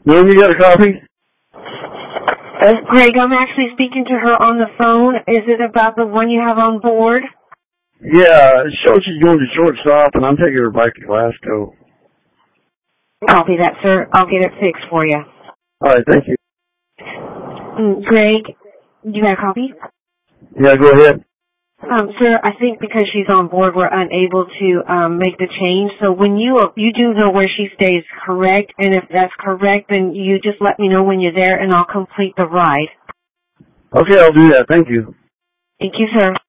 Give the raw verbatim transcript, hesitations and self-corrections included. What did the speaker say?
When you got a copy? Uh, Greg, I'm actually speaking to her on the phone. Is it about the one you have on board? Yeah, it shows she's going to shortstop, and I'm taking her back to Glasgow. Copy that, sir. I'll get it fixed for you. All right, thank you. Mm, Greg, you got a copy? Yeah, go ahead. Um, sir, I think because she's on board, we're unable to um, make the change. So when you you do know where she stays, correct? And if that's correct, then you just let me know when you're there, and I'll complete the ride. Okay, I'll do that. Thank you. Thank you, sir.